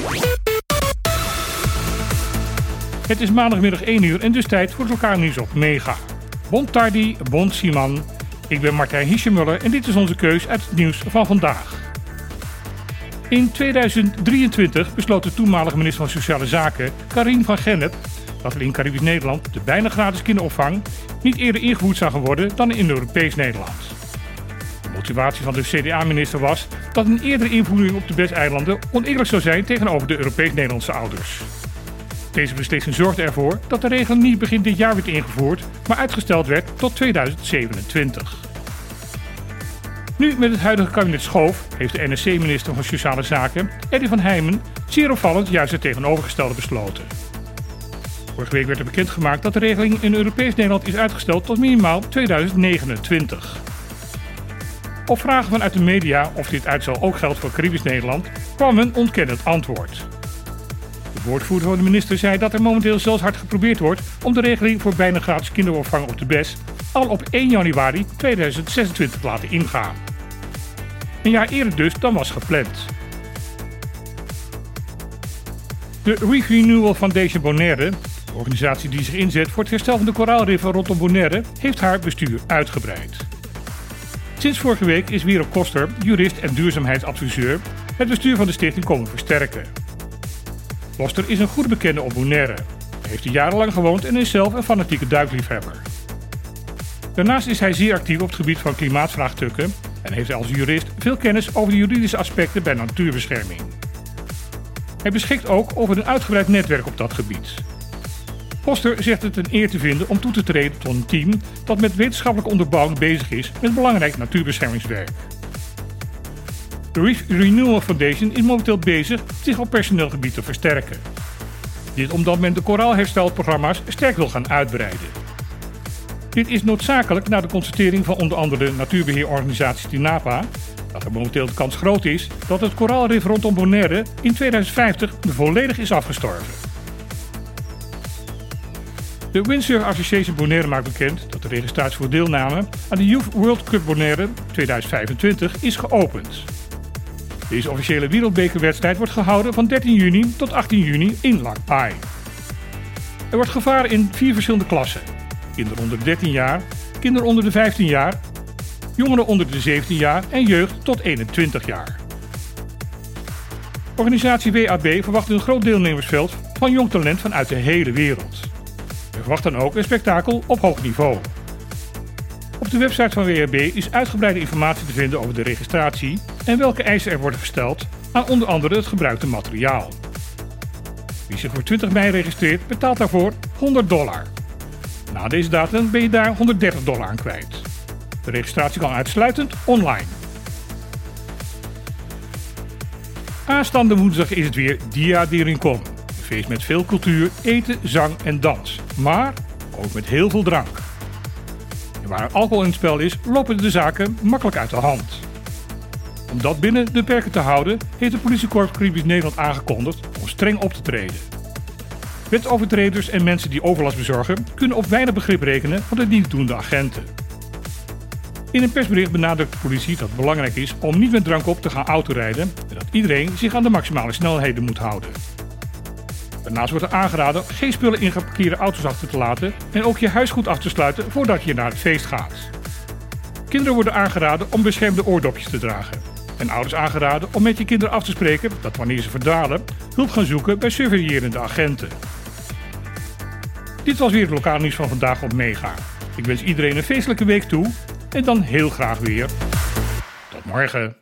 Het is maandagmiddag 1 uur en dus tijd voor het lokaal nieuws op Mega. Bon tardi, bon Simon. Ik ben Martijn Hiesjemuller en dit is onze keus uit het nieuws van vandaag. In 2023 besloot de toenmalige minister van Sociale Zaken, Karien van Gennep, dat er in Caribisch Nederland de bijna gratis kinderopvang niet eerder ingevoerd zou gaan worden dan in Europees Nederland. De motivatie van de CDA-minister was dat een eerdere invoering op de BES-eilanden oneerlijk zou zijn tegenover de Europees-Nederlandse ouders. Deze beslissing zorgde ervoor dat de regeling niet begin dit jaar werd ingevoerd, maar uitgesteld werd tot 2027. Nu met het huidige kabinet Schoof heeft de NSC-minister van Sociale Zaken, Eddy van Heimen, zeer opvallend juist het tegenovergestelde besloten. Vorige week werd er bekendgemaakt dat de regeling in Europees Nederland is uitgesteld tot minimaal 2029. Op vragen vanuit de media of dit uitstel ook geldt voor Caribisch Nederland, kwam een ontkennend antwoord. De woordvoerder van de minister zei dat er momenteel zelfs hard geprobeerd wordt om de regeling voor bijna gratis kinderopvang op de BES al op 1 januari 2026 te laten ingaan. Een jaar eerder dus dan was gepland. De Reef Renewal Foundation Bonaire, de organisatie die zich inzet voor het herstel van de koraalriffen rondom Bonaire, heeft haar bestuur uitgebreid. Sinds vorige week is Wero Koster, jurist en duurzaamheidsadviseur, het bestuur van de stichting komen versterken. Koster is een goede bekende op Bonaire. Hij heeft er jarenlang gewoond en is zelf een fanatieke duikliefhebber. Daarnaast is hij zeer actief op het gebied van klimaatvraagstukken en heeft als jurist veel kennis over de juridische aspecten bij natuurbescherming. Hij beschikt ook over een uitgebreid netwerk op dat gebied. Koster zegt het een eer te vinden om toe te treden tot een team dat met wetenschappelijke onderbouwing bezig is met belangrijk natuurbeschermingswerk. De Reef Renewal Foundation is momenteel bezig zich op personeelgebied te versterken. Dit omdat men de koraalherstelprogramma's sterk wil gaan uitbreiden. Dit is noodzakelijk na de constatering van onder andere natuurbeheerorganisatie TINAPA dat er momenteel de kans groot is dat het koraalrif rondom Bonaire in 2050 volledig is afgestorven. De Windsurf Association Bonaire maakt bekend dat de registratie voor deelname aan de Youth World Cup Bonaire 2025 is geopend. Deze officiële wereldbekerwedstrijd wordt gehouden van 13 juni tot 18 juni in Lac Pai. Er wordt gevaren in 4 verschillende klassen. Kinderen onder de 13 jaar, kinderen onder de 15 jaar, jongeren onder de 17 jaar en jeugd tot 21 jaar. Organisatie WAB verwacht een groot deelnemersveld van jong talent vanuit de hele wereld. Er verwacht dan ook een spektakel op hoog niveau. Op de website van WAB is uitgebreide informatie te vinden over de registratie en welke eisen er worden gesteld aan onder andere het gebruikte materiaal. Wie zich voor 20 mei registreert betaalt daarvoor $100. Na deze datum ben je daar $130 aan kwijt. De registratie kan uitsluitend online. Aanstaande woensdag is het weer Dia de Rincón. Een feest met veel cultuur, eten, zang en dans. Maar ook met heel veel drank. En waar alcohol in het spel is, lopen de zaken makkelijk uit de hand. Om dat binnen de perken te houden, heeft de politiekorps Caribisch Nederland aangekondigd om streng op te treden. Wetsovertreders en mensen die overlast bezorgen kunnen op weinig begrip rekenen van de dienstdoende agenten. In een persbericht benadrukt de politie dat het belangrijk is om niet met drank op te gaan autorijden en dat iedereen zich aan de maximale snelheden moet houden. Daarnaast wordt er aangeraden geen spullen in geparkeerde auto's achter te laten en ook je huis goed af te sluiten voordat je naar het feest gaat. Kinderen worden aangeraden om beschermde oordopjes te dragen. En ouders aangeraden om met je kinderen af te spreken dat wanneer ze verdwalen, hulp gaan zoeken bij surveillerende agenten. Dit was weer het lokale nieuws van vandaag op Mega. Ik wens iedereen een feestelijke week toe en dan heel graag weer. Tot morgen.